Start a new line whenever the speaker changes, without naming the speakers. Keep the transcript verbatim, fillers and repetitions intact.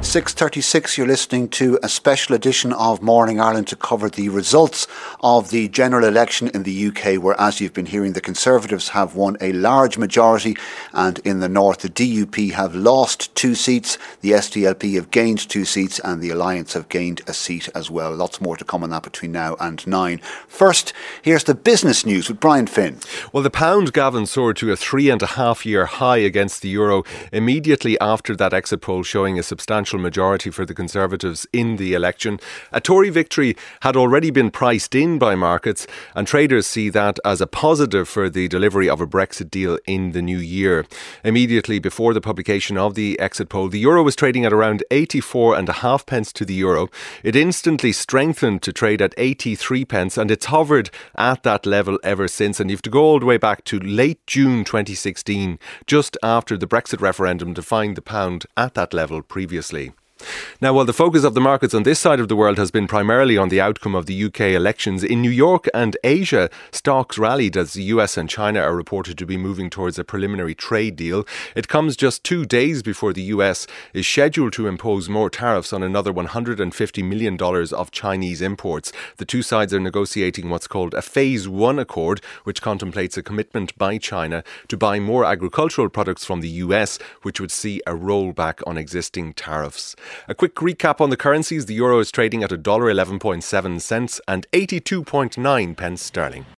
six thirty-six, you're listening to a special edition of Morning Ireland to cover the results of the general election in the U K, where, as you've been hearing, the Conservatives have won a large majority, and in the north the D U P have lost two seats, the S D L P have gained two seats, and the Alliance have gained a seat as well. Lots more to come on that between now and nine. First, here's the business news with Brian Finn.
Well, the pound, Gavin, soared to a three and a half year high against the euro immediately after that exit poll showing a substantial majority for the Conservatives in the election. A Tory victory had already been priced in by markets, and traders see that as a positive for the delivery of a Brexit deal in the new year. Immediately before the publication of the exit poll, the euro was trading at around eighty-four and a half pence to the euro. It instantly strengthened to trade at eighty-three pence, and it's hovered at that level ever since. And you have to go all the way back to late June twenty sixteen, just after the Brexit referendum, to find the pound at that level previously. Now, while the focus of the markets on this side of the world has been primarily on the outcome of the U K elections, in New York and Asia, stocks rallied as the U S and China are reported to be moving towards a preliminary trade deal. It comes just two days before the U S is scheduled to impose more tariffs on another one hundred fifty million dollars of Chinese imports. The two sides are negotiating what's called a Phase One Accord, which contemplates a commitment by China to buy more agricultural products from the U S, which would see a rollback on existing tariffs. A quick recap on the currencies. The euro is trading at one dollar eleven point seven cents and eighty-two point nine pence sterling.